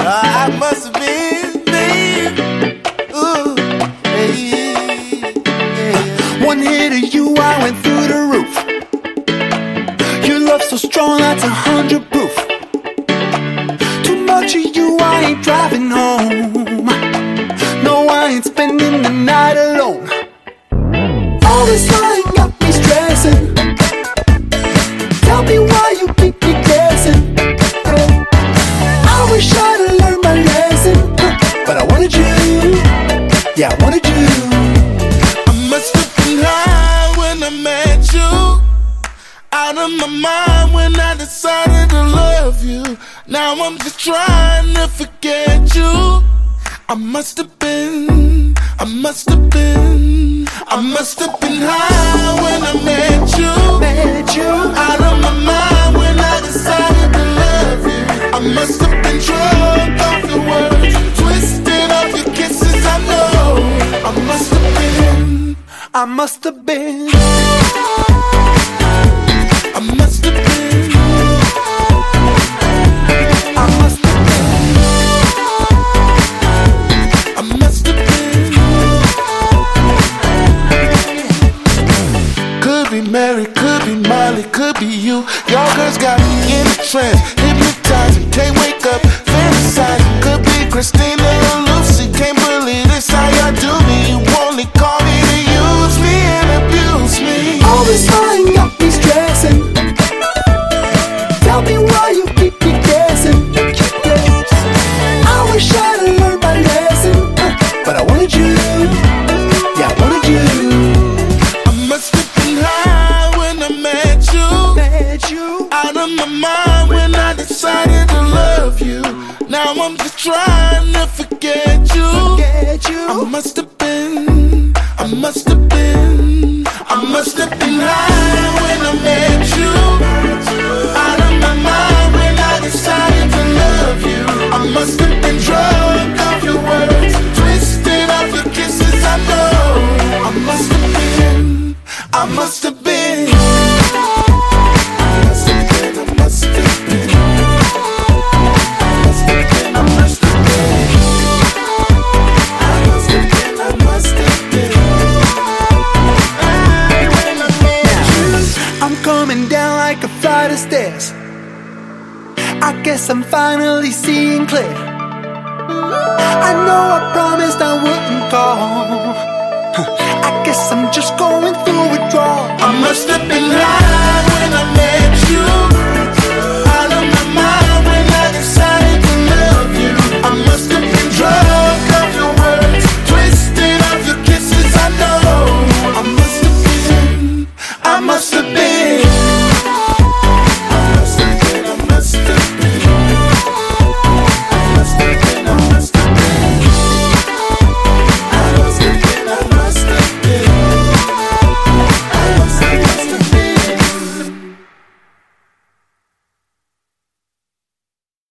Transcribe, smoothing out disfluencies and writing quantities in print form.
I must have been, babe. Ooh, hey, yeah. One hit of you, I went through the roof. Your love so strong, that's 100 proof. Too much of you, I ain't driving home. No, I ain't spending the night alone. All this lying got me stressing. Tell me why you keep me guessing. I wish I'd have learned my lesson, but I wanted you. Yeah, I wanted you. I must have been high when I met you. Out of my mind when I decided to love you. Now I'm just trying to forget you. I must have been high when I met you. Out of my mind when I decided to love you. I must have been drunk off your words, twisted off your kisses, I know. I must have been I must have been I must have been Could be Mary, could be Molly, could be you. Y'all girls got me in a trance, hypnotizing, can't wake up, fantasizing. Could be Christina or Lucy, can't believe this how y'all do me. You only call me to use me and abuse me. All this lying got me stressing. Tell me why you keep me guessing. I wish I'd have learned my lesson, but I wanted you. Yeah, I wanted you. Out of my mind when I decided to love you. Now I'm just trying to forget you. I must have been high when I met you. Out of my mind when I decided to love you. I must have been drunk off your words, twisted off your kisses, I know. I must have been stairs. I guess I'm finally seeing clear. I know I promised I wouldn't call. I guess I'm just going through withdrawal. I must have been high when I met